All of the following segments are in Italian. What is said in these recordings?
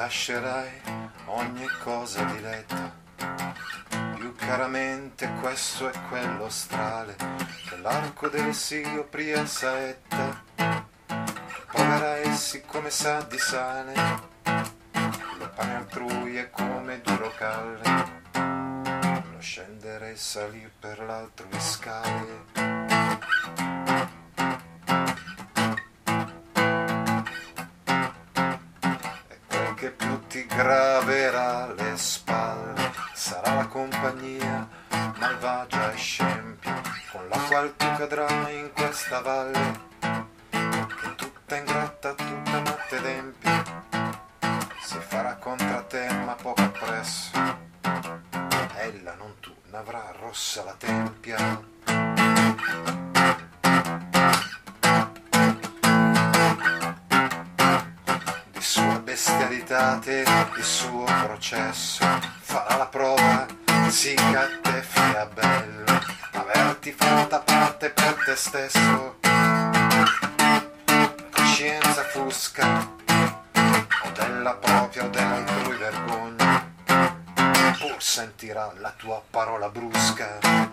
lascerai ogni cosa diletta, più caramente questo e quello strale, che l'arco del Sirio pria saetta, povera essi come sa di sale, lo pane altrui è come duro calle, lo scendere e salir per l'altrui scale. Che più ti graverà le spalle sarà la compagnia malvagia e scempia con la qual tu cadrai in questa valle, che tutta ingrata, tutta matta ed empia si farà contra te, ma poco appresso ella non tu n'avrà rossa la tempia. Bestialitate il suo processo farà la prova, sì che a te fia bello averti fatta parte per te stesso, coscienza fusca o della propria o dell'altrui vergogna, pur sentirà la tua parola brusca.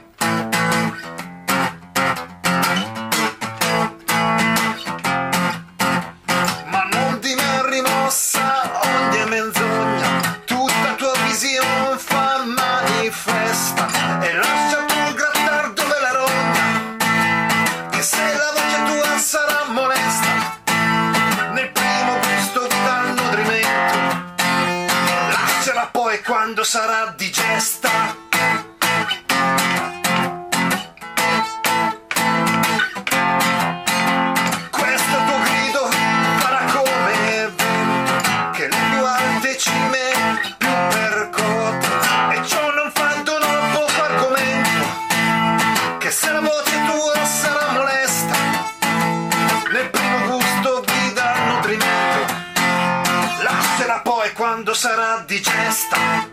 Ogni menzogna, tutta tua visione fa manifesta e lascia tu grattar dove la rogna, che se la voce tua sarà molesta nel primo gusto dal nutrimento, lasciala poi quando sarà digesta. Quando sarà digesta.